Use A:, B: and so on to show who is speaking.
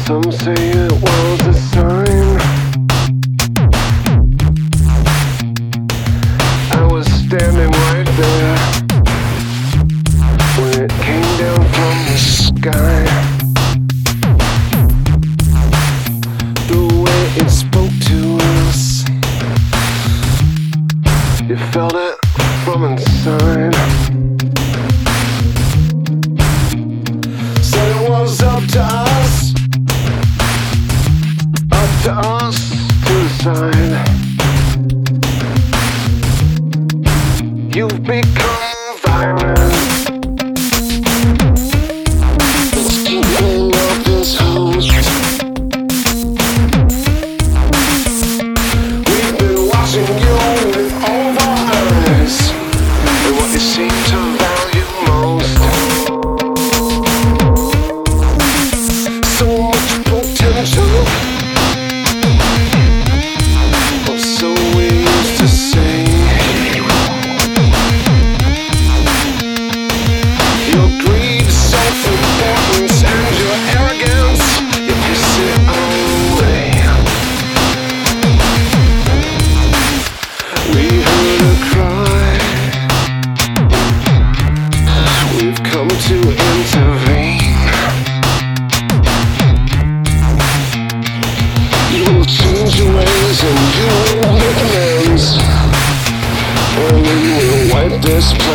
A: Some say it was a sign. I was standing right there when it came down from the sky. The way it spoke to us, you felt it from inside. Said it was up to us to decide. You've become violent. It's keeping up this host. We've been watching you with all of our eyes, and what you seem to value most. So much potential. So we used to say, your greed, self-importance, and your arrogance, you piss it away. We heard a cry, we've come to intervene. You'll change your ways and you will make amends, and we will wipe this